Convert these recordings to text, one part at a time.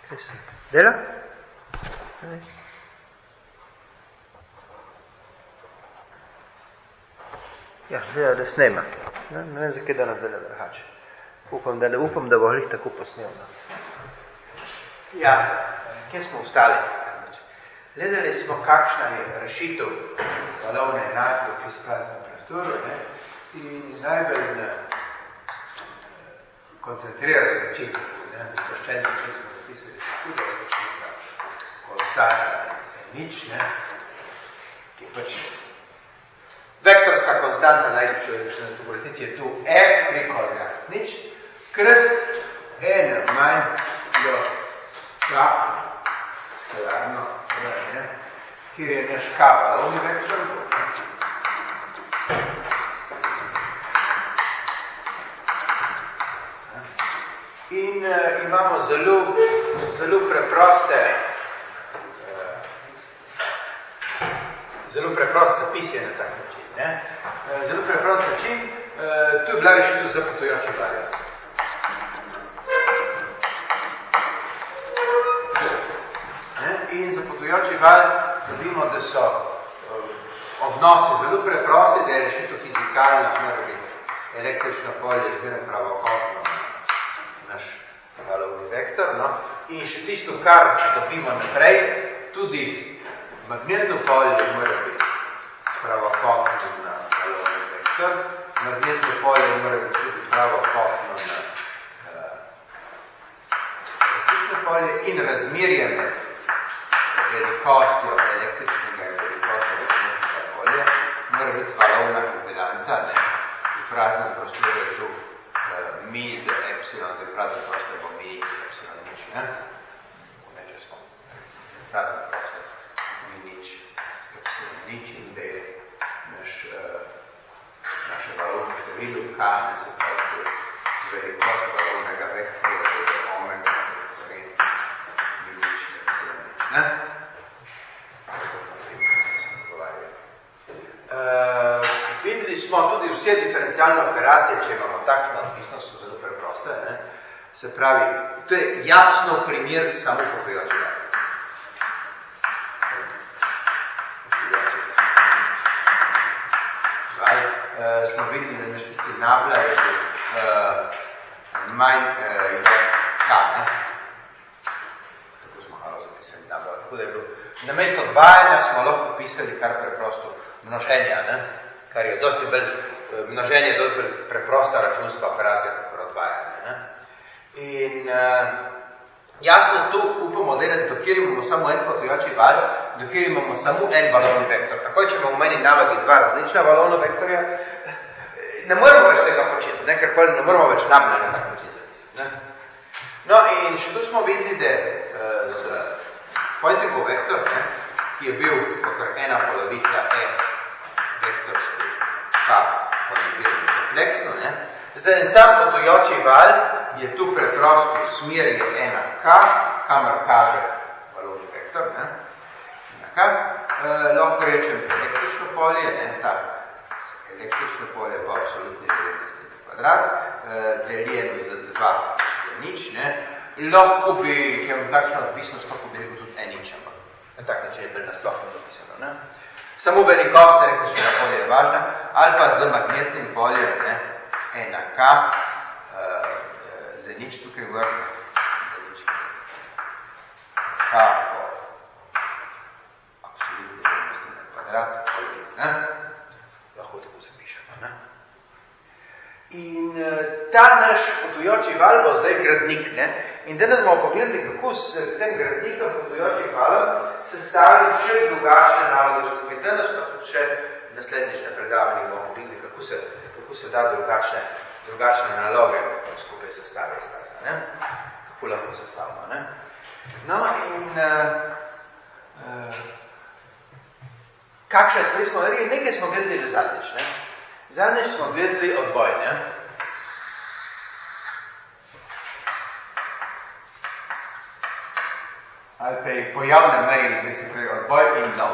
Dela? Ja, dela, da snema. Ne vem, zakaj da nas dela drugače. Upam, da bo glih tako posnel. Ja, kje smo ostali? Gledali smo, kakšna je rešitev valovne enačbe v čistopraznem prostoru, ne? In najbolj koncentrirajo način, sproščeni, ki smo zapisali, tudi je čista konstanta nič, ne? Ki je pač vektorska konstanta, najljubša v resnici je tu f pri koordinat nič, krat n manj jo k skalarno, kjer je naš k valovni vektor. In imamo zelo preprost zapis je na tak način. Ne? Zelo preprost način, tu je bila rešitev za potujoči val. In za potujoči val dobimo, da so odnosi zelo preprosti, da je rešitev fizikalna, mora biti električno polje, zmeraj pravokotno naš valovni vektor. No? In še tisto, kar dobimo naprej, tudi magnetno polje mora biti pravokotno na valovni vektor, magnetno polje mora biti tudi pravokotno na električno polje in razmerje med velikostjo električnega in velikostjo magnetnega polja mora biti valovna impedanca. V praznem prostoru je tu mi z epsilon, v praznem prostoru bo mi epsilon nič. Če smo praznem prostoru mi nič, epsilon nič in da je naše valovno število k, ne se pravi velikost valovnega vektorja, to je omega, torej mi nič, epsilon nič. Videli smo tudi vse diferencialne operacije, če imamo takšno odvisnost, so zelo preproste. Ne? Se pravi, to je jasno primer samo potujoči val. Smo videli, da naš tisti nabla je manj k. Ne? Tako smo malo zapisali nabla. Tako da je bilo, namesto dvajanja smo lahko pisali kar preprosto množenja, ne? Kar je dosti bolj, množenje je dosti bolj preprosta računska operacija, kako odvajanje. Ne? In jasno tu upamo delati, dokjer imamo samo en potujoči val, dokjer imamo samo en valovni vektor. Takoj, če imamo v meni nalogi dva različna valovna vektorja, ne moramo več tega početi, ne? Ker ne moramo več nabla na tak način zapisati. Ne? No in še tu smo videli, da z Poyntingov vektor, ne? Ki je bil kakor ena polovica vektorski k konjugirani kompleksno. Ne? Za en sam potujoči val je tu preprosto usmerje ena k, kamor kaže valovni vektor. Ne? Lahko rečem električno polje, ne? Ta električno polje pa absolutni vrednosti na kvadrat, deljeno za 2 za nič. Ne? Lahko bi, če imam takšno odvisnost, lahko bi rekel tudi nič, ampak na tak način je bolj nasplošno zapisano. Ne? Samo velikost električnega polja je važna, ali pa z magnetnim poljem, ne, ena k, za nič tukaj vrne, za nič k po absolutni vrednosti na kvadrat, poljes, ne? Lahko tako zapišemo, ne? In ta naš potujoči val bo zdaj gradnik, ne? In danes bomo pogledali, kako s tem gradnikom potujočih valov sestavili še drugačne naloge skupaj. Danes pa tudi še naslednjične predavanje bomo videli, kako se da drugačne naloge skupaj sestaviti. Ne? Kako lahko sestavimo. Ne? No in kakšne stvari smo naredili? Nekaj smo gledali že zadnjič. Ne? Zadnjič smo gledali odboj. Ne? Ali pa je pojavne meji, ki se pravi odboj in lov.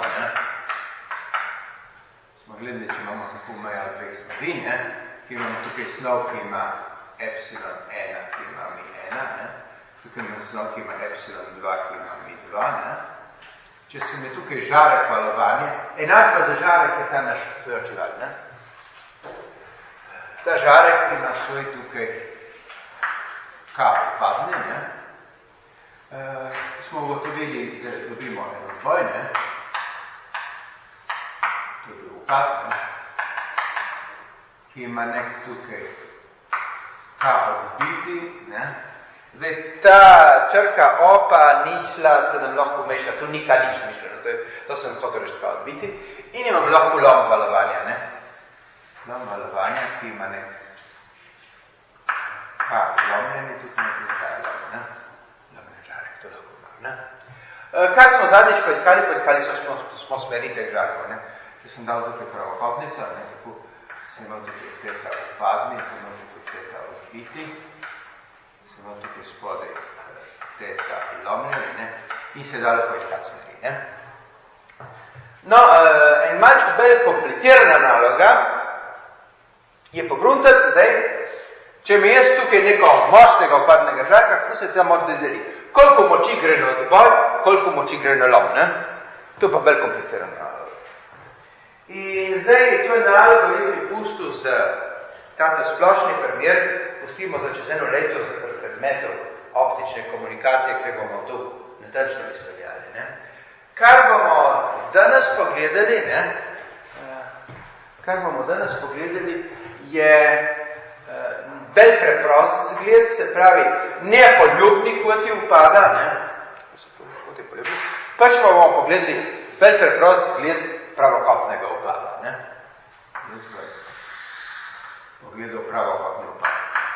Smo gledali, če imamo tako meja dveh snovi, ki imamo tukaj snov, ki ima epsilon 1, ki ima mi 1. tukaj imam snov, ki ima epsilon 2, ki ima mi 2, ne? Če se mi tukaj žarek valovanje, enačba za žarek je ta naš potojoči val, ne? Ta žarek ima svoj tukaj K upadne, ne? Smo ugotovili, da dobimo eno dvoj, ne? To je upad, ne? Ki ima nek tukaj K odbiti, ne? Zdaj, ta črka opa, ničla, se nam lahko meša, tu ni kaj nič mišljeno, to sem hotel reči K odbiti. In imam lahko lom valovanja, ne? Lom valovanja, ki ima nek K lomljenje, tukaj nekaj kaj lom, ne? Lomljen žarek, to lahko imam, ne? Kaj smo zadnjič poiskali smo smeri teh žarkov, ne? Če sem dal tukaj pravokotnico, ne? Tako sem imel tukaj teta upadni, sem imel tukaj teta odbiti, sem imel tukaj spodaj teta lomljenje, ne? In se je dalo poiskati smeri, ne? No, en malčko bolj komplicirana naloga je pogruntati zdaj, če mi jaz tukaj neko močnega upadnega žarka, kako se ta moč deli? Koliko moči gre na odboj, koliko moči gre na lom, ne? To je pa bolj komplicirana naloga. In zdaj, to je nalogo, jaz bi pustil z tata splošni primer, pustimo za čez eno leto za predmetov optične komunikacije, ker bomo tu natančno izpeljali, ne? Kar bomo danes pogledali, ne? Kar bomo danes pogledali, je bolj preprost zgled, se pravi, nepoljubni kvoti upada, ne? Pač pa bomo pogledali bolj preprost zgled pravokotnega upada, ne? Pogledal pravokotni upad.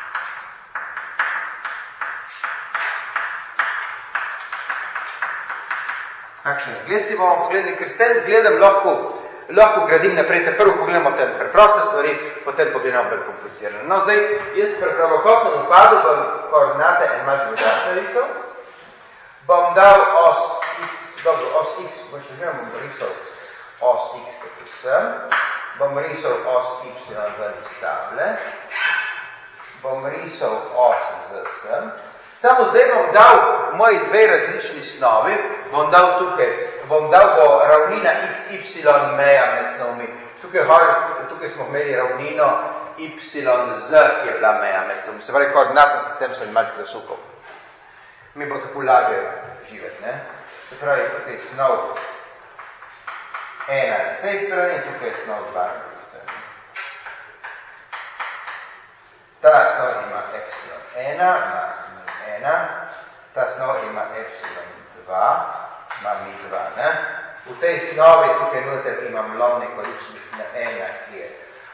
Kakšen zgled si bomo pogledali, ker s tem zgledom lahko gradim naprej, te prvo pogledamo te preproste stvari, potem pogledamo bolj komplicirane. No, zdaj, jaz pri pravokotnem upadu bom koordinate en malč drugačne risal, bom dal os x, dobro, os x, bom risal os x tako sem, bom risal os y ven iz table, bom risal os z sem, samo zdaj bom dal moji dve različni snovi, bom dal bo ravnina xy meja med snovmi. Tukaj smo imeli ravnino yz, ki je bila meja med snovmi. Se pravi, koordinatni sistem sem malce presukal. Mi bo tako lažje živeti, ne? Se pravi, tukaj je snov ena na tej strani, tukaj je snov dva na tej strani. Ta snov ima epsilon 1 na mi 1, ta snov ima epsilon 2, ima mi 2, ne? V tej snovi tukaj noter imam lomni količnik na 1, ki je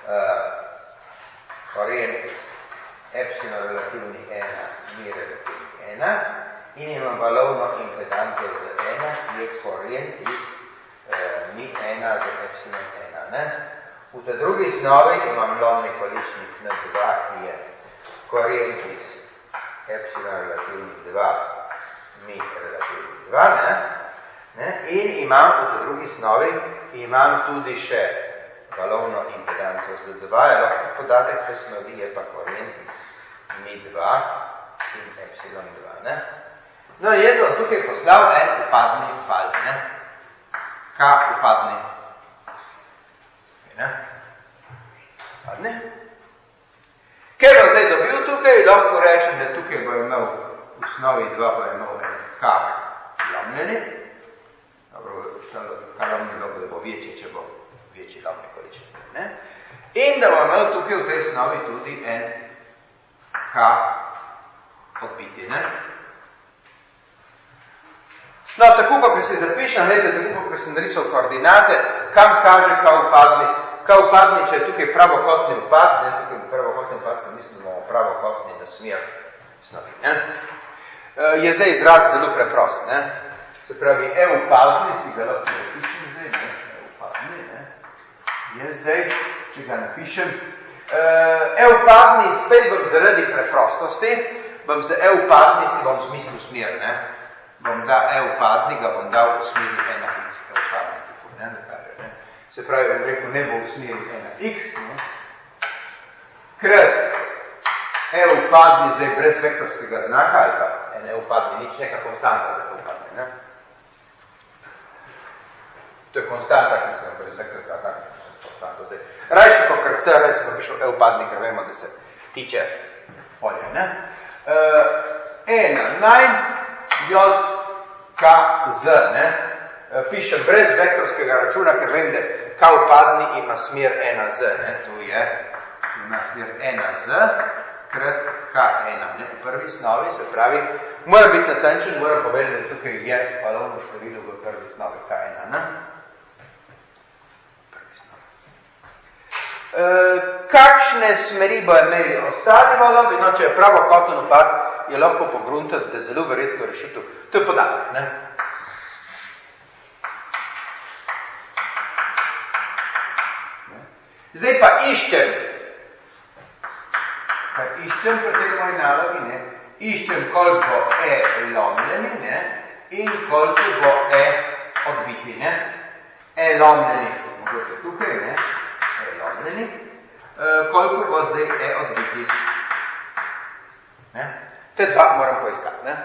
koren iz epsilon relativni 1, mi relativni 1, in imam valovno impedanco z 1, ki je koren iz mi 1 z epsilon 1, ne? V tej drugi snovi imam lomni količnik na 2, ki je koren iz epsilon relativni 2, mi relativni 2, ne? In imam v tej drugi snovi, imam tudi še valovno impedanco z 2, lahko podatek te snovi je pa koren iz mi 2 in epsilon 2, ne? No, jaz bom tukaj poslal en upadni val, ne? K upadni. Ne? Upadni. Ker bom zdaj dobil tukaj, lahko rečem, da tukaj bo imel v snovi 2 bo imel en K lomljeni. Dobro, ta lomni lom bo večji, če bo večji lomni količnik, ne? In da bo imel tukaj v tej snovi tudi en K odbiti, ne? No, tako pa, ko si zapišem, tako pa, ko sem narisal koordinate, kam kaže K upadni. K upadni, če je tukaj pravokotni upad, ne, tukaj pravokotni upad se mislim, da bomo pravokotni na smer snovi, ne? Je zdaj izraz zelo preprost, ne? Se pravi, upadni si ga lahko napišem zdaj, ne? Upadni, ne? Je zdaj, če ga napišem, upadni spet bom zaradi preprostosti, bom za upadni si bom zmislil smer, ne? Bom da upadni, ga bom dal v smeri 1x, upadni, tako, ne, da kaže, ne. Se pravi, bom rekel, ne bo v smeri 1x, ne, krat upadni zdaj brez vektorskega znaka ali pa upadni nič, neka konstanta za upadni, ne? To je konstanta, ki se brez vektorskega konstanta zdaj. Rajši pokrat C, rajši pa pišel upadni, ker vemo, da se tiče polja, ne? Najn, J, K, Z, ne? Pišem brez vektorskega računa, ker vem, da K upadni ima smer 1Z, ne? Tu je, ima smer 1Z, krat K1, ne? V prvi snovi, se pravi, mora biti natančen, mora povedati, da tukaj je valovno število v prvi snovi K1, ne? Kakšne smeri bo imeli ostali valovi? No, če je pravokoten upad, je lahko pogruntati, da je zelo verjetno rešitev. To je podatek, ne? Zdaj pa iščem. Pri tej moji nalogi, ne? Iščem, koliko lomljeni, ne? In koliko bo odbiti, ne? Lomljeni, mogoče tukaj, ne? Lomljeni. Koliko bo zdaj odbiti. Ne? Te dva moram poiskati, ne?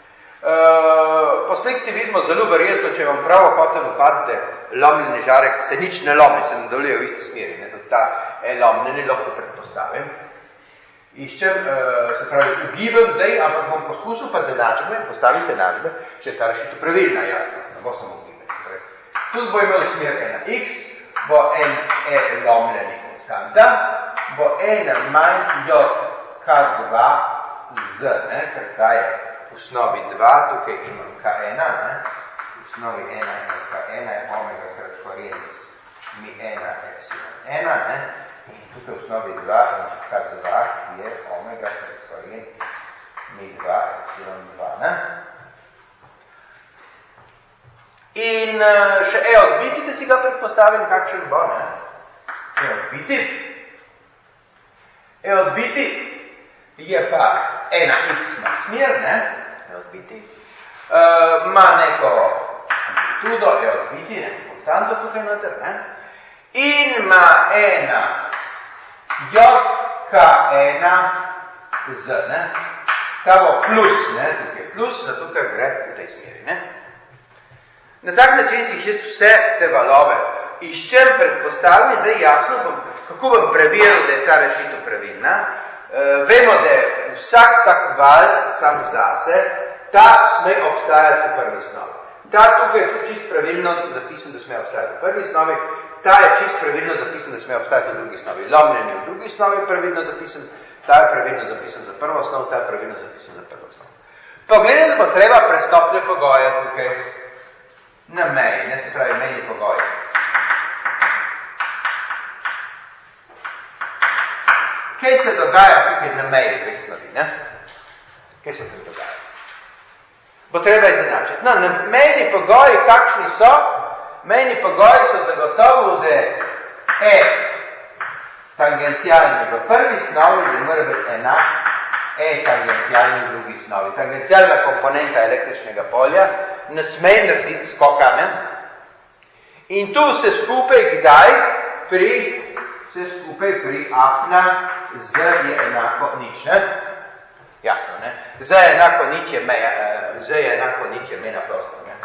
Po slikci vidimo zelo verjetno, če vam pravokoten upad, da lomljeni žarek se nič ne lomi, se nadaljuje v isti smeri, ne? Tudi ta lomljeni lahko predpostavim. Iščem, se pravi, ugibam zdaj, ampak bom poskusil pa z enačbe, postaviti enačbe, če je ta rešitev pravilna, jasno, ne bo samo ugibati. Tudi bo imel smer 1x, bo lomljeni konstanta, bo manj J K2 z, ne, ker ta je v osnovi 2, tukaj imam K1, ne, v osnovi 1 K1 je omega krat korenis mi 1 epsilon 1, ne, in tukaj v osnovi 2 imam K2, ki je omega krat korenis mi 2 epsilon 2, ne. In še odbiti, da si ga predpostavim, kakšen bo, ne? Odbiti je pa 1x na smer, ne? Odbiti. Ma neko amplitudo, odbiti, neko konstanto tukaj noter, ne? In ima 1 J K1 z, ne? Ta bo plus, ne? Tukaj plus, zato ker gre v tej smeri, ne? Na tak način si jaz vse te valove iščem, predpostavim, zdaj jasno, kako bom preveril, da je ta rešitev pravilna. Vemo, da je vsak tak val sam zase, ta sme obstajati v prvi snovi. Ta tukaj je tudi čist pravilno zapisan, da sme obstajati v prvi snovi, ta je čist pravilno zapisan, da sme obstajati v drugi snovi. Lomljenje v drugi snovi je pravilno zapisan, ta je pravilno zapisan za prvo snov, ta je pravilno zapisan za prvo snov. Pogledati bo treba prestopne pogoje tukaj. Na meji, ne, se pravi mejni pogoj. Kaj se dogaja tukaj na meji dveh snovi, ne? Kaj se tukaj dogaja? Bo treba izenačiti. No, na mejni pogoji, kakšni so? Mejni pogoji so zagotovo, da tangencialni v prvi snovi, da mora biti enak tangencialni v drugi snovi. Tangencialna komponenta električnega polja ne sme narediti skoka, ne? In tu se skupaj kdaj pri afna z je enako nič, ne? Jasno, ne? Z je enako nič je mejna prostor, ne?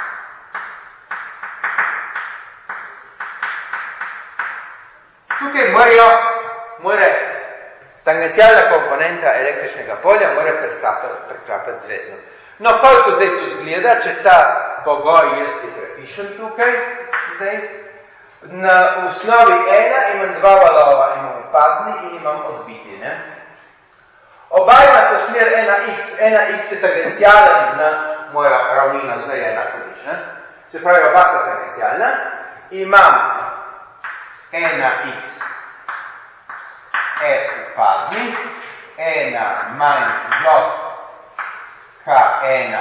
Tukaj mora tangencialna komponenta električnega polja mora preklapati zvezno. No, koliko zdaj tu zgleda, če ta pogoj jaz si prepišem tukaj, zdaj, v osnovi 1 imam dva valova, imam upadni in imam odbiti, ne? Oba imata smer 1x, 1x je tangencialen na moja ravnina, zdaj je enako nič, ne? Se pravi, oba sta tangencialna, imam 1x upadni, 1 manj j K1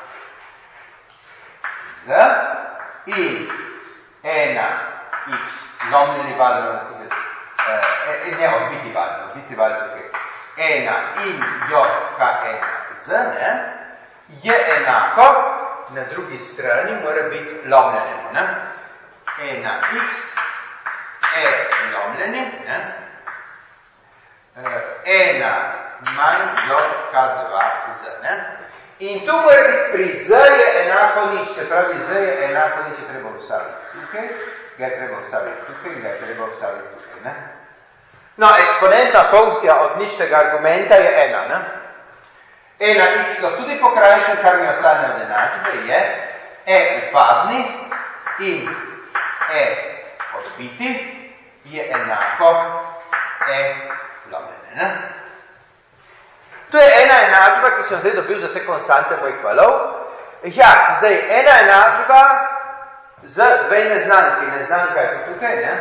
z in 1x lomljeni val, ne odbiti val tukaj, 1 in j K1 z, ne, je enako, na drugi strani mora biti lomljenemu, ne, 1x lomljeni, ne, 1 manj JK2Z. Ne? In tu mora biti pri Z je enako nič, se pravi Z je enako nič, je treba ustaviti tukaj, ga je treba ustaviti tukaj, ga je treba ustaviti tukaj. Ne? No, eksponentna funkcija od ničnega argumenta je ena. Ne? Ena x tudi pokrajšen, kar mi ostane od enačbe, je upadni in odbiti je enako lomljene. Ne? To je ena enačba, ki sem zdaj dobil za te konstante mojih valov. Ja, zdaj, ena enačba z dve neznanki. Neznanka je tu tukaj, ne?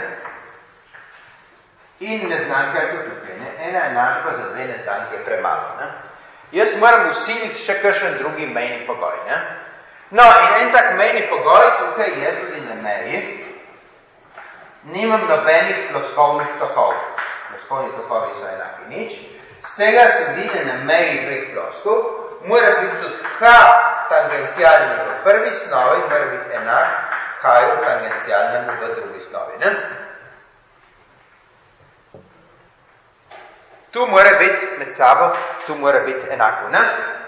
In neznanka je tu tukaj, ne? Ena enačba za dve neznanke je premalo, ne? Jaz moram usiliti še kakšen drugi mejni pogoj, ne? No, in en tak mejni pogoj tukaj je tudi na meji. Nimam nobenih ploskovnih tokov. Ploskovni tokovi so enaki nič. Z tega sledi, da na meji dveh ploskov mora biti tudi H tangencialni v prvi snovi, mora biti enak H-ju tangencialnemu v drugi snovi. Ne? Tu mora biti med sabo, tu mora biti enako. Ne?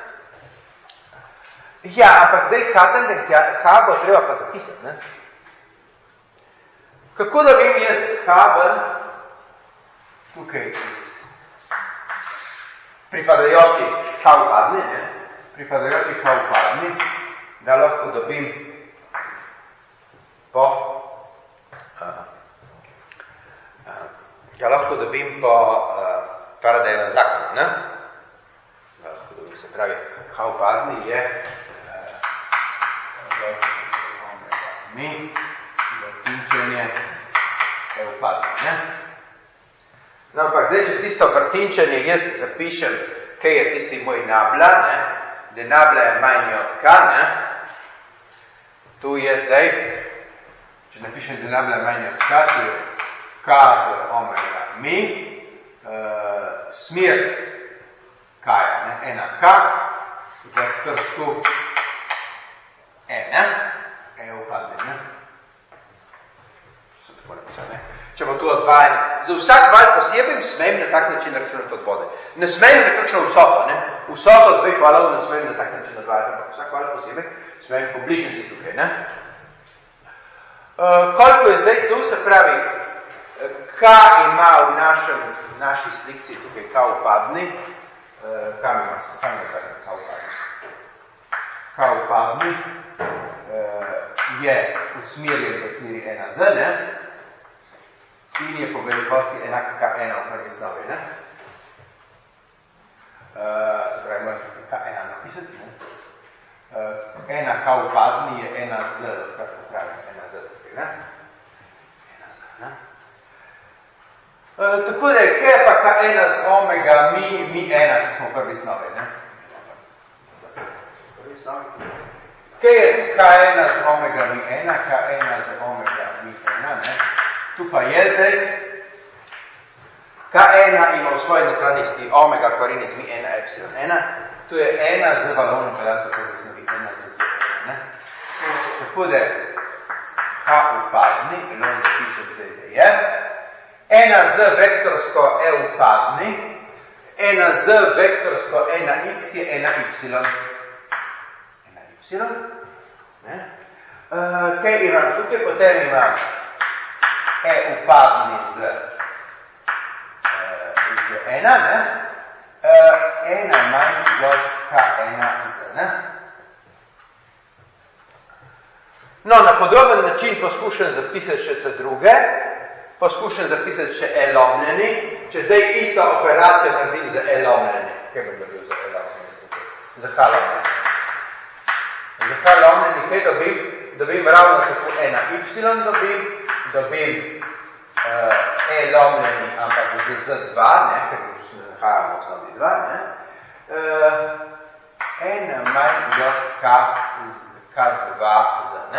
Ja, ampak zdaj H bo treba pa zapisati. Ne? Kako da vem jaz H ven tukaj iz pripadajoči H upadni, ne? Pripadajoči H upadni, da lahko dobim po Faradayevem zakonu, ne? Da lahko dobim, se pravi, H upadni je vrtinčenje upadni, ne? No, ampak zdaj, če tisto vrtinčenje jaz zapišem, kaj je tisti moj nabla, ne? Da nabla je manj od K, ne? Tu je zdaj, če napišem, da nabla je manj od K, tu je K, to je omega mi, smer K-ja, ne? Ena K, vektor tu ena, upadne, ne? So tako napisal, ne? Če bo tu odvajanje. Za vsak val posebej smem na tak način računati odvode. Ne smem nekakšno vsoto, ne? Vsoto dveh valov ne smem na tak način odvajati, ampak vsak val posebej smem pobližnici tukaj, ne? Koliko je zdaj tu, se pravi, K ima v naši slikci tukaj K upadni, kam ima K upadni? K upadni je usmerjen v smeri 1Z, ne? In je po velikosti enak K1 v prvi snovi, ne? Se pravi, moram tukaj K1 napisati, ne? Ena K upadni je 1Z, kar popravim, 1Z tukaj, ne? 1Z, ne? Tako da je K pa K1 z omega mi 1, kot smo v prvi snovi, ne? Prvi snovi. K je K1 z omega mi 1, K1 z omega mi 1, ne? Tu pa je zdaj, K1 ima v svoji notranjosti omega korinec mi 1 epsilon 1, tu je 1 z valovno pedaco korinec mi 1 z 0, ne? Tako da H upadni, in on zapišem zdaj, da je, 1 z vektorsko E upadni, 1 z vektorsko 1x je 1y. 1y, ne? Kaj imam tukaj, potem imam E upadni z 1, ne? 1 manj od K1 z, ne? No, na podoben način poskušam zapisati še te druge, poskušam zapisati še E-lomljeni, če zdaj isto operacijo naredim za E-lomljeni. Kaj bi dobil za E-lomljeni tukaj? Za H-lomljeni. Za H-lomljeni kaj dobim? Dobim ravno tako 1y dobim E-lomljeni, ampak z 2, ne, ker nahajamo v osnovi 2, ne, 1 manj od K2 z, ne.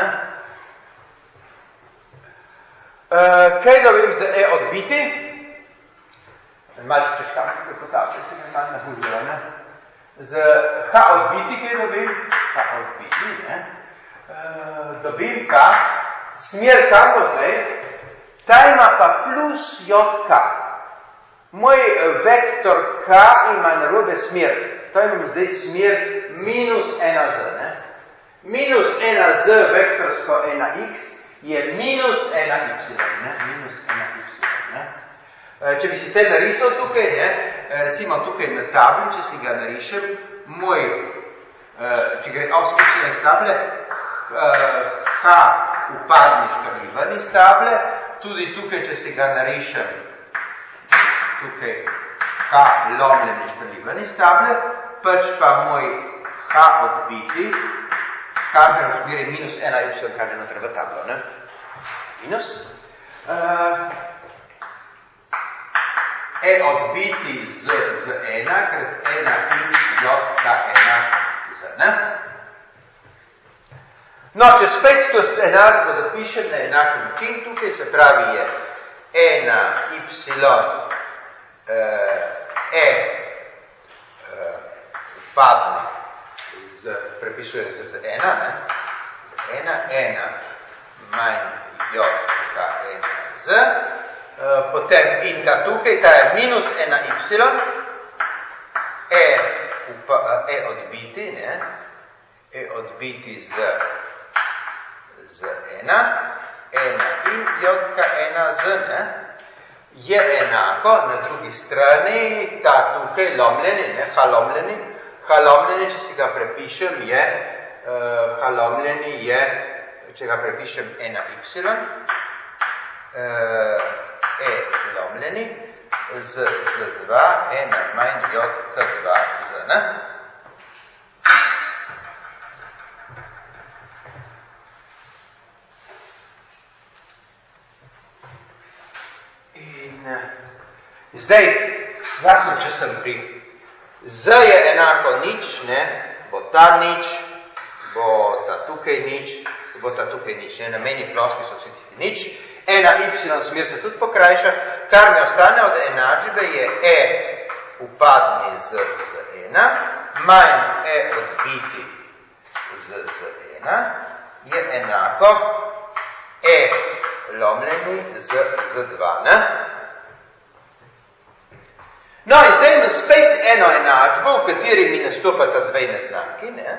Kaj dobim z E odbiti? Malce češkam, kako je potavče, se mi manj nahudilo, ne. Z H odbiti kaj dobim? H odbiti, ne. Dobim K, smer kam bo zdaj, ta ima pa plus JK. Moj vektor k ima narobe smer. To imam zdaj smer minus 1z. Ne? Minus 1z vektorsko 1x je minus 1y. Ne? Minus 1y. Ne? Če bi si te narisal tukaj, ne? Recimo tukaj na tabli, če si ga narišem, moj, če gre avspustine iz table, h upadni škrlivan iz table, tudi tukaj, če si ga narišem, tukaj h lomljeni škrlivan iz table, pač pa moj h odbiti, kaže v smeri minus 1y, kaže noter v tablo, ne? Minus. E odbiti z 1, krat 1 in j ka 1 z, ne? No, če spet to enačbo zapišem na enak način, tukaj se pravi je 1 y padne prepisujem z 1, ne? Z 1 manj j ka 1 z, potem in ta tukaj, ta je minus 1y, e odbiti, ne? E odbiti z 1 in j ka 1 z, ne? Je enako na drugi strani, ta tukaj lomljeni, ne? H lomljeni, če si ga prepišem, je, H lomljeni je, če ga prepišem 1y, E lomljeni z 2, 1 manj j k 2 z, ne? In zdaj, jasno, če sem pri z je enako nič, ne? Bo ta nič, bo ta tukaj nič, bo ta tukaj nič, ne? Na meni ploški so vsi tisti nič. 1y smer se tudi pokrajša, kar mi ostane od enačbe je e upadni z 1, manj e odbiti z 1, je enako e lomljeni z 2, ne? No, in zdaj imam spet eno enačbo, v kateri mi nastopata dve neznanki, ne?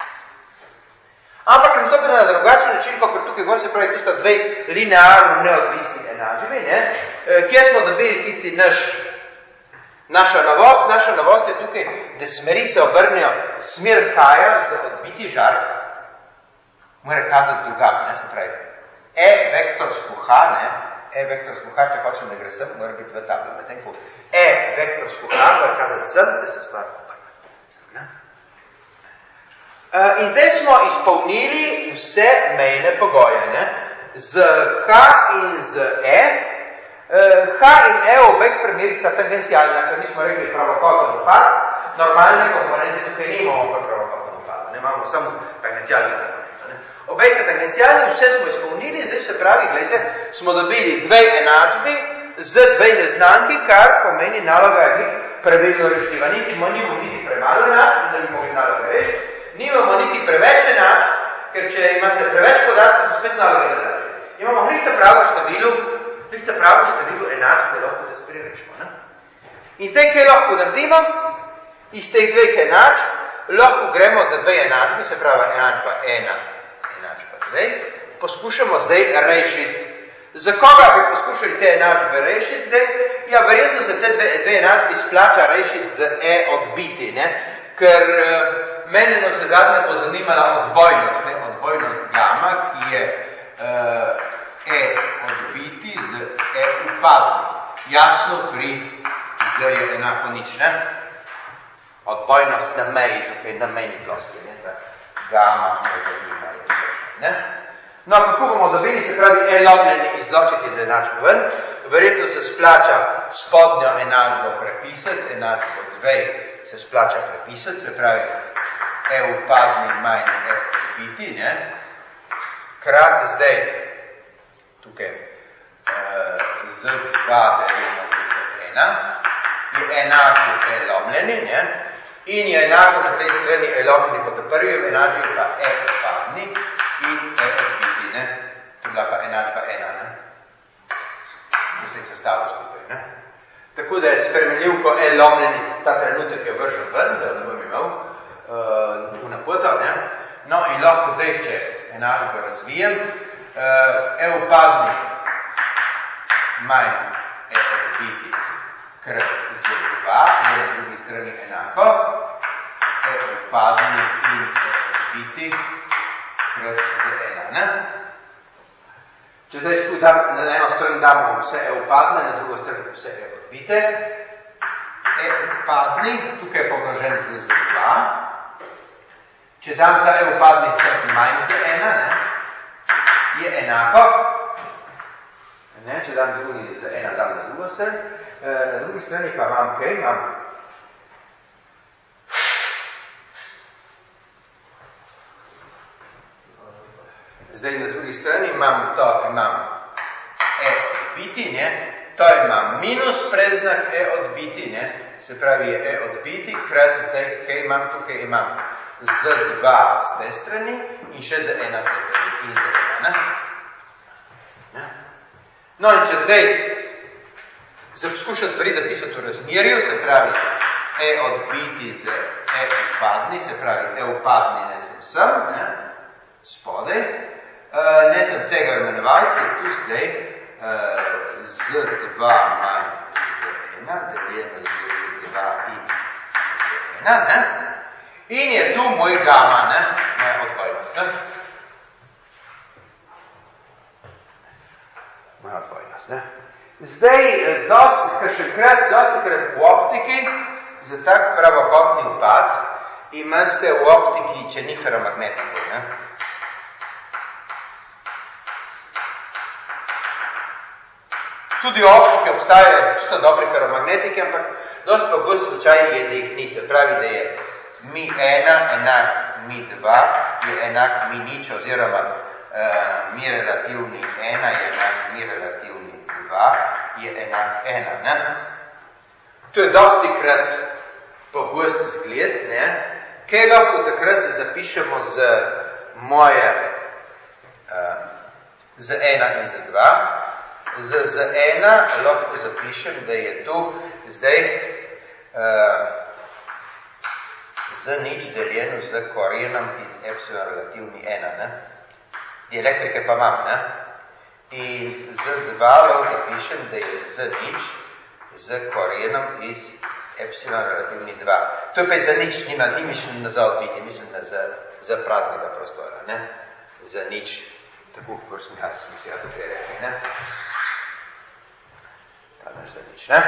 Ampak nastopata na drugačen način, kot tukaj gor se pravi tista dve linearno neodvisni enačbi, ne? Kjer smo dobili tisti naša novost. Naša novost je tukaj, da smeri se obrnejo smer k-ja za odbiti žark. Mora kazati drugam, ne? Se pravi, e vektorsko h, ne? E vektorsko h, če hočem, da gre sem, mora biti v tablo. Medtem ko e vektorsko h, mora kazati sem, da se stvar obrne. In zdaj smo izpolnili vse mejne pogoje, ne? Z h in z e. H in e v obeh primerih sta tangencialna, ker mi smo rekli pravokoten upad. Normalne komponente tukaj nimamo pa pravokoten upad, ne imamo samo tangencialne komponente. Obe sta tangencialni, vse smo izpolnili, zdaj se pravi, gledajte, smo dobili dve enačbi z dve neznanki, kar pomeni naloga je pravilno rešljiva. Nimamo niti premalo enačb, da bi mogli naloga rešiti. Nimamo niti preveč enačb, ker če imate preveč podatkov, se spet naloga ne da. Imamo hrihta pravo številu enačb, da lahko te spri rešimo. Ne? In zdaj, kaj lahko naredimo? Iz teh dveh enačb lahko gremo za dve enačbi, se pravi enačba 1, enačba 2, poskušamo zdaj rešiti. Za koga bi poskušali te enačbe rešiti zdaj? Ja, verjetno se te dve enačbi splača rešiti z e odbiti, ne? Ker mene na vse zadnje pozanimala odbojnost, ne? Odbojnost gama, ki je e odbiti z e upadni. Jasno pri z je enako nič, ne? Odbojnost na meji, tukaj na mejni ploski, ne? Gama me zanima, ne? No, kako bomo dobili, se pravi, e-lomljeni izločiti enačbo ven? Verjetno se splača spodnjo enačbo prepisati, enačbo 2 se splača prepisati, se pravi, e-upadni manj e-odbiti, ne? Krat zdaj, tukaj, z 2 delimo z 1, je enako e-lomljeni, ne? In je enako na tej strani e-lomljeni kot v prvi enačbi, pa e-upadni in e-odbiti, ne? To je bila pa enačba 1, ne? Da se jih sestavlja skupaj, ne? Tako da je spremenljivko L lomljeni ta trenutek jo vržem ven, da ne bom imel v napoto, ne? No, in lahko zdaj, če enačbo razvijem, E upadni manj E odbiti krat z 2 je na drugi strani enako, E upadni in E odbiti krat z 1, ne? Če zdaj na eno stran damo vse E upadne, na drugo stran vse E odbite, E upadni, tukaj je pomnožen z 2, če dam ta E upadni sem manj z 1, ne? Je enako, ne? Če dam drugi z 1, dam na drugo stran, na drugi strani pa imam kaj, imam zdaj na drugi strani imam to, imam E odbiti, ne? To imam minus preznak E odbiti, ne? Se pravi je E odbiti, krat zdaj, kaj imam tukaj, imam z 2 z te strani in še z 1 z te strani in z 1, ne? No in če zdaj poskušam stvari zapisati v razmerju, se pravi E odbiti z E upadni, se pravi E upadni nesem sem, ne? Spodaj, nesem tega imenovalca in tu zdaj z 2 manj z 1, deljeno z 2 in z 1, ne? In je tu moj gama, ne? Moja odbojnost, ne? Moja odbojnost, ne? Zdaj, dostikrat v optiki, za tak pravokotni upad, imate v optiki, če ni ferromagnetiko, ne? Tudi v optiki obstajajo čisto dobri ferromagnetiki, ampak dosti pogost slučaj je, da jih ni. Se pravi, da je mi1 enak mi2 je enak mi0, oziroma mi relativni 1 je enak mi relativni 2 je enak 1, ne? To je dosti krat pogost zgled, ne? Kaj lahko takrat zapišemo z moje z 1 in z 2? Z 1 lahko zapišem, da je tu zdaj z nič deljeno z korenom iz epsilon relativni 1, ne? Dielektrike pa imam, ne? In z 2 lahko zapišem, da je z nič z korenom iz epsilon relativni 2. To je pa za nič, ni mišljeno za odbiti, mislim za praznega prostora, ne? Za nič, tako kot sem jaz mislila, da je rekli, ne? Za nič, ne?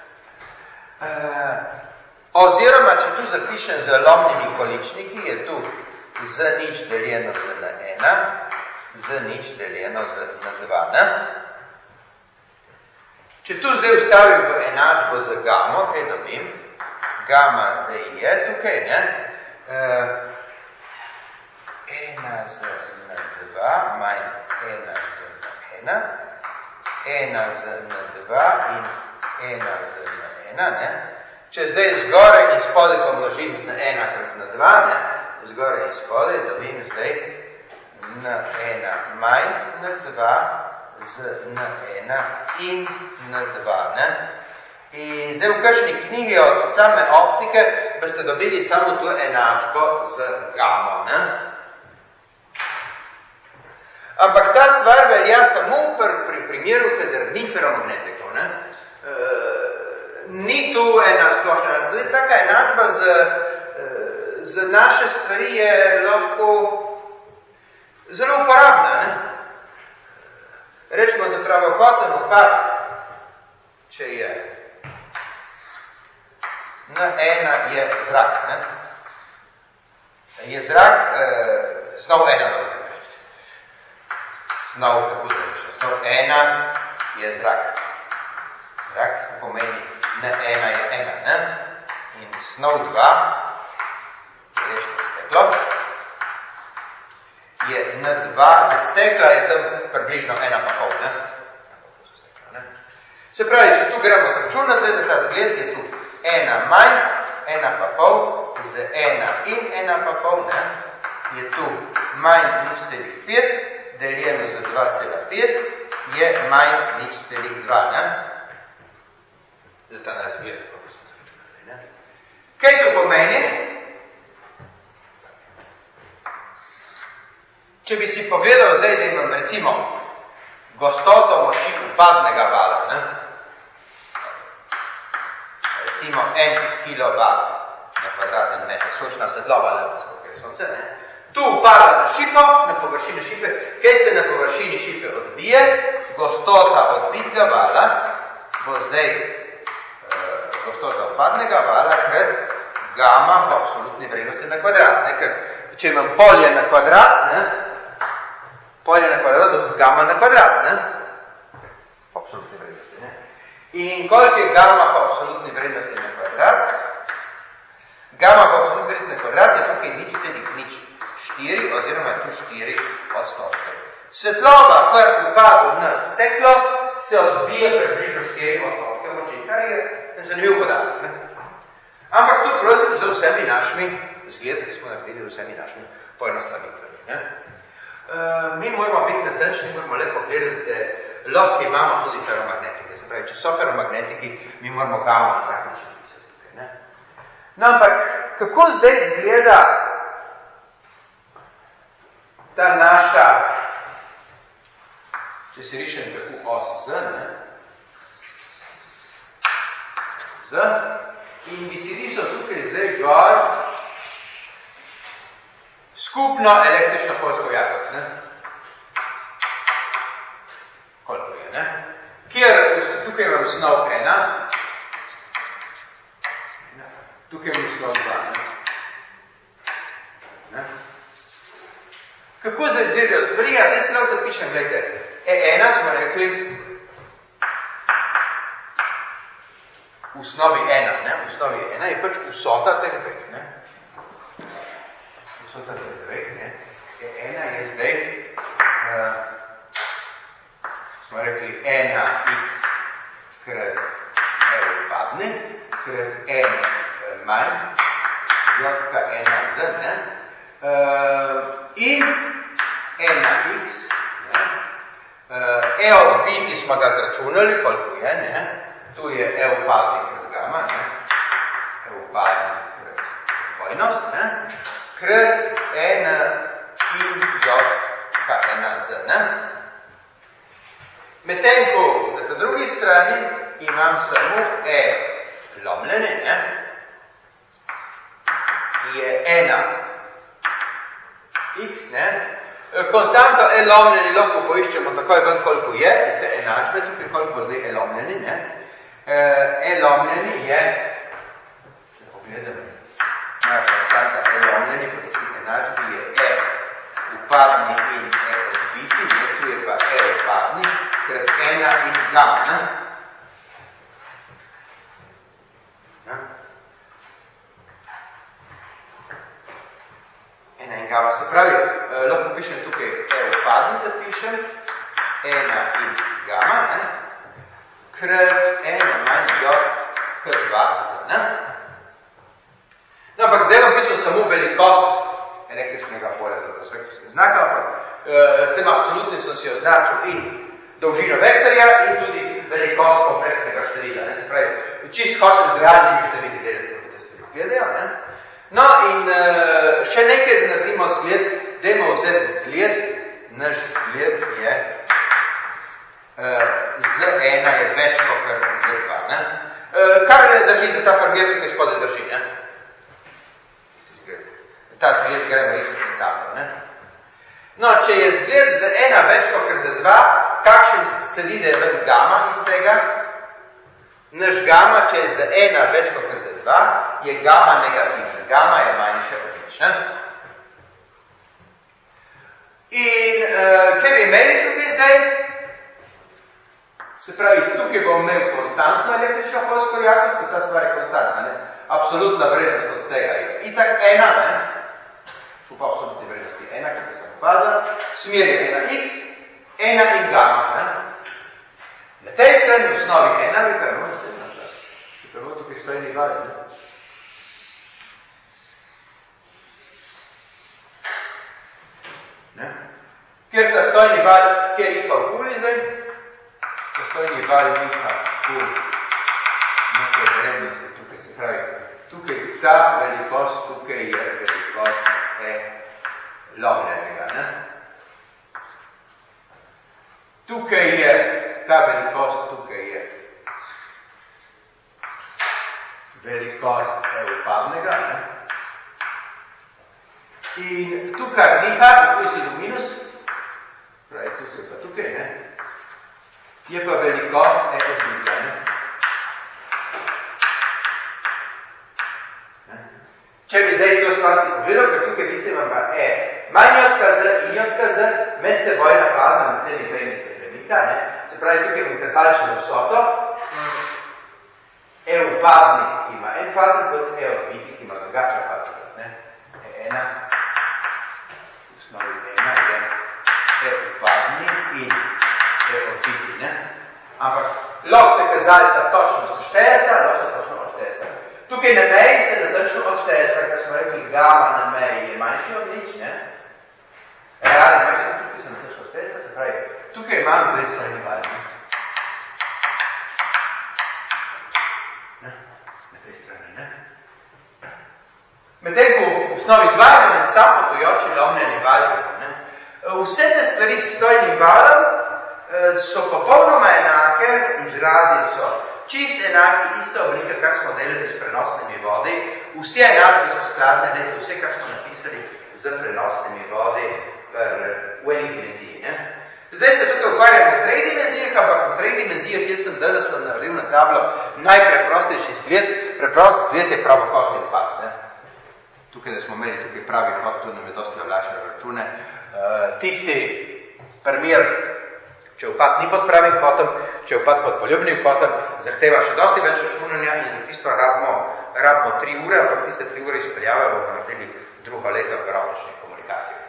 Oziroma, če tu zapišem z lomnimi količniki, je tu z nič deljeno z na 1, z nič deljeno z na 2, ne? Če tu zdaj vstavim v enačbo z gamo, kaj dobim? Gama zdaj je tukaj, ne? 1 z na 2 manj 1 z na 1, 1 z na 2 in 1 z na 1, ne? Če zdaj zgoraj in spodaj pomnožim z na 1 krat na 2, ne? Zgoraj in spodaj dobim zdaj na 1 manj na 2 z na 1 in na 2, ne? In zdaj v kakšni knjigi od same optike boste dobili samo to enačbo z gamo, ne? Ampak ta stvar velja samo pri primeru, kadar ni ferromagnetikov, ne? Ni tu ena splošna, taka enačba za naše stvari je lahko zelo uporabna, ne? Rečemo za pravokoten upad, če je N1 je zrak, ne? Je zrak, snov 1, snov, tako da reče, snov 1 je zrak. Zrak se pomeni N1 je 1, ne? In snov 2 je rečeno steklo. Je N2, za stekla je tam približno 1,5, ne? Se pravi, če tu gremo zračunati, da ta zgled je tu 1 manj, 1,5, z 1 in 1,5, ne? Je tu manj 0,5, deljeno z 2,5, 2,5 je manj nič celih 2, ne? za ta razgled, kako smo zaključili. Kaj to pomeni? Če bi si pogledal zdaj, da imam recimo gostoto moči upadnega vala, ne? Recimo 1 kW na kvadratni meter, sončna svetlova, ker je sonce, ne? Tu upada na šifo, na površini šife, kaj se na površini šife odbije, gostota odbitega vala bo zdaj gostota upadnega vala krat gama v absolutni vrednosti na kvadrat. Ne? Ker, če imam polje na kvadrat, ne? Polje na kvadrat, gama na kvadrat. Ne? V absolutni vrednosti. Ne? In koliko je gama v absolutni vrednosti na kvadrat? Gama v absolutni vrednosti na kvadrat je tukaj nič 4 oziroma tu 4 odstotke. Svetlova pri upadu na steklo se odbije približno 4 odstotke moči, kar je zanimiv podatek. Ampak tu prosim za vsemi našimi zgled, ki smo naredili z vsemi našimi poenostavitvami. Mi moramo biti natančni, moramo lepo gledati, da lahko imamo tudi feromagnetike. Se pravi, če so feromagnetiki, mi moramo gama na tak način pisati. No, ampak kako zdaj izgleda ta naša, če se rišem tako os Z, ne? Z, in bi si risal tukaj zdaj gor skupno električno polsko jakost, ne? Koliko je, ne? Kjer tukaj imam snov 1, tukaj imam snov 2, ne? Kako zdaj izgledajo stvari? Zdaj se lahko zapišem, gledajte. E1 smo rekli v osnovi 1, ne? V osnovi 1 je pač vsota teh dveh, ne? Vsota teh dveh, ne? E1 je zdaj smo rekli 1x krat E upadne, krat 1 manj, jotka 1z, ne? In 1x, E odbiti smo ga zračunali, koliko je, ne? Tu je E upadni krat gama, ne? E upadni krat dvojnost, ne? Krat 1 in jotka 1z, ne? Medtem ko na drugi strani imam samo E lomljene, ne? Ki je 1x, ne? Konstanto E lomljeni lahko poiščemo takoj ven, koliko je, tiste enačbe, tukaj koliko zdaj E lomljeni, ne? E lomljeni je, če pogledam, naša konstanta E lomljeni po tistih enačbi je E upadni in E odbiti, ne? Tu je pa E upadni, krat 1 in gama, ne? Gama. Se pravi, lahko pišem tukaj E upadni, zapišem 1 in gama, ne? Krat 1 manj jod krat 2z, ne? No, ampak zdaj vam pisal samo velikost električnega polja, dobro, s vektorskim znakom, ampak s tem absolutnim sem si označil in dolžino vektorja in tudi velikost kompleksnega števila, ne? Se pravi, čist hočem z realnimi števili delati, kako te stvari izgledajo, ne? No, in še nekaj, da naredimo zgled, dajmo vzeti zgled, naš zgled je Z1 je več kot Z2, ne? Kar ne drži za ta primer, tukaj spodaj drži, ne? Ta zgled gremo risati tako, ne? No, če je zgled Z1 več kot Z2, kakšen sledi, da je ves gama iz tega? Naš gama, če je Z1 več kot Z2, je gama negativna. Gama je manjša od nič, ne? In kaj bi imeli tukaj zdaj? Se pravi, tukaj bom imel konstantno električno polsko jakost, ker ta stvar je konstantna, ne? Absolutna vrednost od tega je itak 1, ne? Tu pa absolutni vrednosti 1, kakaj sem opazal. Smer je 1x, 1 in gama, ne? Na tej strani v osnovi 1 bi prvo naslednja stvar. Bi prvo tukaj stojni val, ne? Ne? Ker ta stojni val, kjer iha v kuli zdaj, ta stojni val iha v kuli na neke vrednosti tukaj, se pravi, tukaj ta velikost, tukaj je velikost lomljenega, ne? Tukaj je ta velikost, tukaj je velikost upadnega, ne? In tukaj ni kar, tukaj si do minus, pravi, tukaj pa tukaj, ne? Je pa velikost odbitja, ne? Če bi zdaj to stvar si pogledal, ker tukaj mislim vam pa manjotka z injotka z med seboj nakaza na temi dvemi se premika, ne? Se pravi, tukaj bom kazalčno vsoto, upadnik ima en faznik, kot odbitnik ima drugačen faznik, ne? Ena, v osnovi ena je upadnik in odbitnik, ne? Ampak lahko se kazalca točno seštejesta, lahko se točno odštejesta. Tukaj na meji se natančno odštejesta, kar smo rekli, gama na meji je manjši od nič, ne? Realno manjši, tukaj se natančno odštejesta, se pravi, tukaj imam zdaj strojni val, ne? Na tej strani, ne? Medtem ko v osnovi dva je sam potujoči lomljeni val, ne? Vse te stvari s strojnim valom so popolnoma enake, izrazi so čist enaki, ista oblika, kar smo delali s prenosnimi vodi, vse enake so skladne, ne, vse, kar smo napisali z prenosnimi vodi v eni dimenziji, ne. Zdaj se tukaj ukvarjamo v treh dimenzijah, ampak v treh dimenzijah, jaz sem danes pa naredil na tablo najpreprostejši zgled, preprost zgled je pravokotni odpad, ne. Tukaj, da smo imeli tukaj pravi kot, to nam je dosti vlašne račune, tisti primer, če upad ni pod pravim kotom, če upad pod poljubnim kotom, zahteva še dosti več računanja in za tisto rabimo 3 ure, ampak tiste 3 ure izpeljave bomo naredili drugo leto v ravnočnih komunikacijah.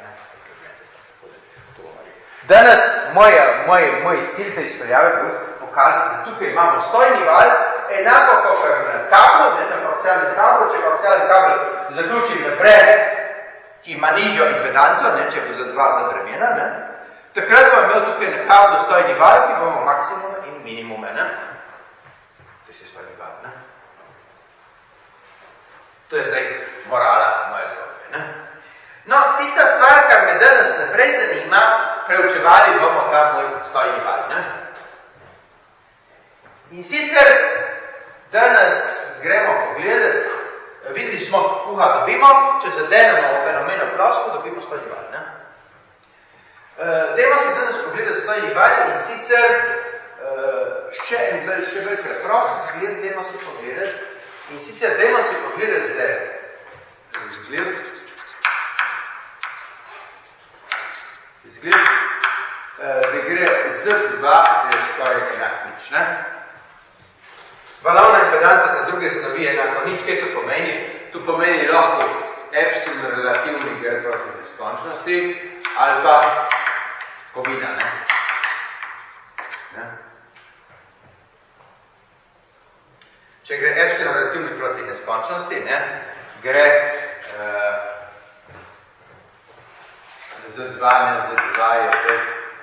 Danes moj cilj te izpeljave bil pokazati, da tukaj imamo stojni val, enako kot na kablu, na koaksialnem kablu, če koaksialni kabel zaključim naprej, ki ima nižjo impedanco, če bo za 2 zabremena, ne? Takrat vam imel tukaj na kablu stojni val, ki bomo maksimum in minimume, ne? To je stojni val, ne? To je zdaj morala moje zgodbe, ne? No, tista stvar, kar me danes naprej zanima, preučevali bomo ta moj stojni val, ne? In sicer danes gremo pogledati, videli smo, kuha dobimo, če zadenemo v fenomeno plosko, dobimo stojni val, ne? Dajmo si danes pogledati stojni val in sicer še več preprost zgled, dajmo si pogledati in sicer dajmo si pogledati zgled, da gre Z2, da je skoraj enak nič, ne? Valovna impedanca na druge snovi je enako nič, kaj to pomeni? To pomeni lahko epsilon relativni gre proti neskončnosti ali pa kovina, ne? Če gre epsilon relativni proti neskončnosti, ne? Gre Z2 je zdaj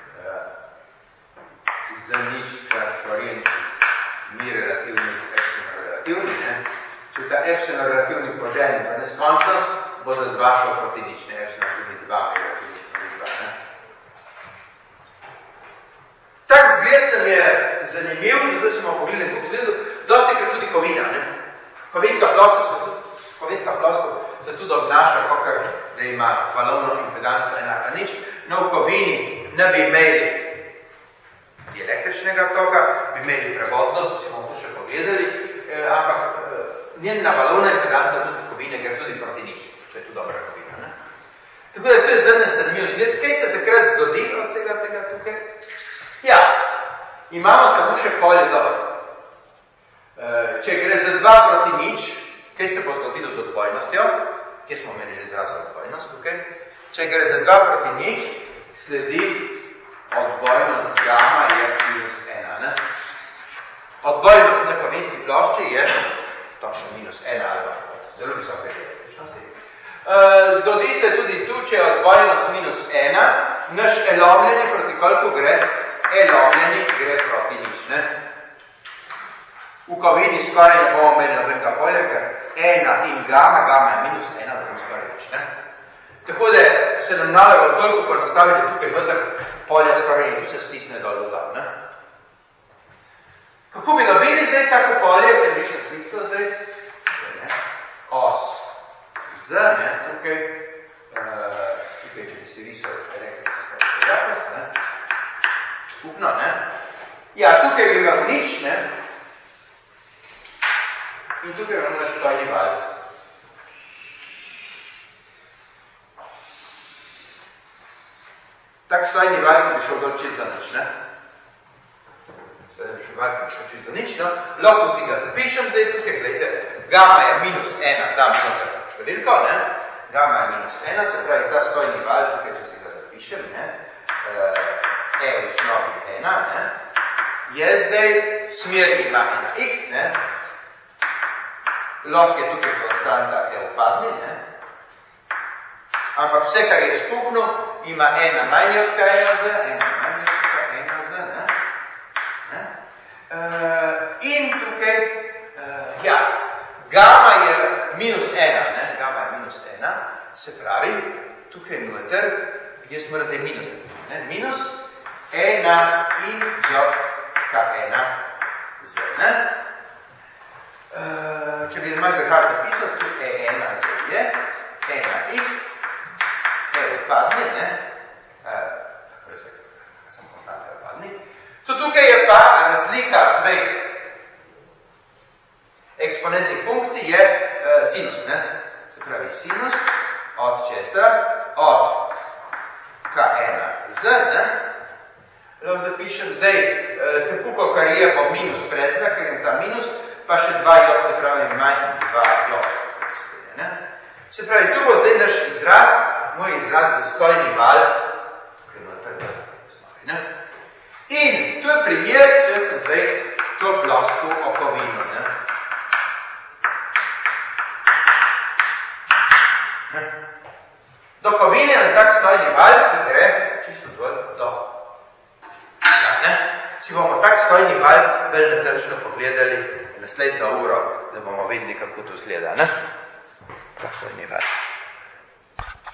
za nič korenčic mi relativni epsilon relativni, ne? Če ta epsilon relativni podeni pa neskončnost, bo za 2 šel proti nič, ne? Epsilon relativni 2 relativni proti 2, ne? Tak zgled nam je zanimiv, zato smo pogledali po vzgledu, dosti krat tudi kovina, ne? Kovinska ploskva se tudi obnaša, kakor da ima valovno impedansko enaka nič, no v kovini ne bi imeli dielektričnega toka, bi imeli prevodnost, to si bomo tu še pogledali, ampak njena valovna impedanca tudi kovine gre tudi proti nič, če je tu dobra kovina, ne? Tako da to je zdaj zanimiv zgled. Kaj se takrat zgodi od vsega tega tukaj? Ja, imamo samo še polje dol. Če gre za 2 proti nič, kaj se bo zgodilo z odbojnostjo? Kje smo imeli že izraz odbojnost tukaj? Če gre za 2 proti nič, sledi odbojnost gama je minus 1, ne? Odbojnost na kovinski plošči je točno minus 1 ali 2, zelo visoke dielektričnosti. Zgodi se tudi tu, če je odbojnost minus 1, naš elomljeni proti koliko gre? Elomljeni gre proti nič, ne? V kovini skoraj ne bomo imeli nobenega polja, ker 1 in gamma je minus 1, da bomo skoraj več, ne? Tako da se nam nalogo toliko ponastavili tukaj noter polja skoraj in tu se stisne dol dodal, ne? Kako bi dobili zdaj tako polje, če bi še slico zdaj? Os Z, ne, tukaj, če bi si risal električno, ne, skupno, ne. Ja, tukaj bi imel nič, ne, in tukaj imamo naš stojni val. Tak stojni val bi šel dol čisto nič, ne. Stojni val bi šel čisto nič, no. Lahko si ga zapišem zdaj tukaj, gledajte, gamma je minus 1, dam noter številko, ne. Gamma je minus 1, se pravi ta stojni val, tukaj, če si ga zapišem, ne, v osnovi 1, ne, je zdaj smer ima na x, ne, lahko je tukaj konstanta upadni, ne, ampak vse, kar je skupno, ima 1 manj od k1 z, 1 manj od k1 z, ne, in tukaj, ja, gamma je minus 1, ne, gamma je minus 1, se pravi, tukaj noter, jaz moram zdaj minus, ne, minus 1 in j k1 z, ne. Če bi malo kaj zapisal, tukaj je 1 je, 1x, odpadni, ne, sem konstanta odpadni, to tukaj je pa razlika dveh eksponentnih funkcij je sinus, ne? Se pravi sinus od česa? Od k1 z, ne? Lahko zapišem zdaj, tako kar je po minus predznak, ker je ta minus, pa še 2j, se pravi manj 2j. Ne? Se pravi, tu bo zdaj naš izraz, moj izraz za stojni val, tukaj noter v osnovi, ne? In to je primer, če sem zdaj to plosko okovino, ne? Do kovine na tak stojni val, ki gre čisto dol do. Ne? Si bomo tak stojni val bolj natančno pogledali naslednjo uro, da bomo videli, kako to izgleda, ne? Tak stojni val.